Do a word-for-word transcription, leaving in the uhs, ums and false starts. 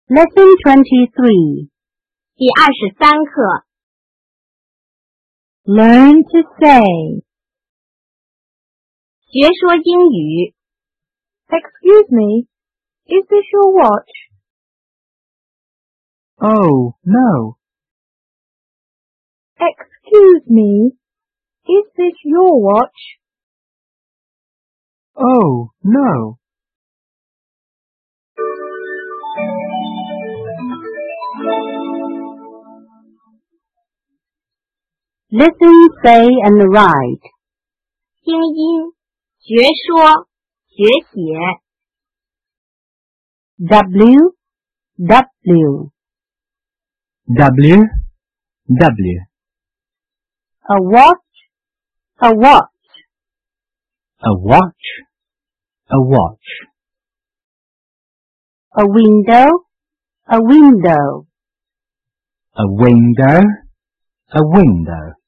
Lesson twenty-three. 第二十三课 Learn to say. 学说英语 Excuse me, is this your watch? Oh, no. Excuse me, is this your watch? Oh, no. Listen, say, and write. 听音学说学写 W, W. W, W. A watch, a watch. A watch, a watch. A window, a window. A window, a window.